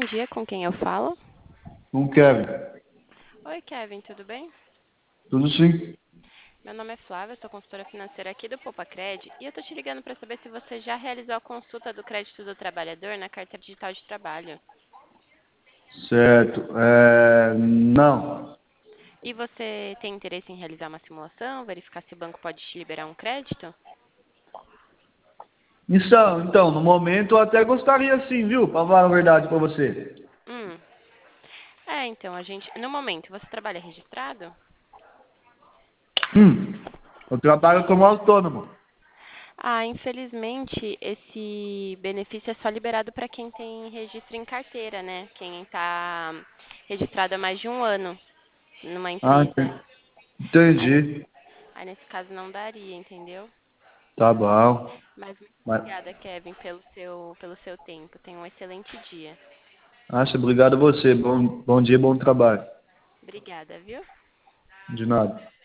dia, com quem eu falo? Não quero. Oi, Kevin, tudo bem? Tudo sim. Meu nome é Flávia, sou consultora financeira aqui do Poupa-Cred e eu tô te ligando para saber se você já realizou a consulta do crédito do trabalhador na carteira digital de trabalho. Certo. Não. E você tem interesse em realizar uma simulação, verificar se o banco pode te liberar um crédito? Então, no momento eu até gostaria sim, viu? Pra falar a verdade pra você. Hum. Então, no momento, você trabalha registrado? Eu trabalho como autônomo. Infelizmente, esse benefício é só liberado para quem tem registro em carteira, né? Quem está registrado há mais de um ano numa Ah, empresa. Aí, entendi. aí nesse caso não daria, entendeu? Tá bom. Mas muito Mas, obrigada, Kevin, pelo seu tempo. Tenha um excelente dia. obrigado a você. Bom dia, bom trabalho. Obrigada, viu? De nada.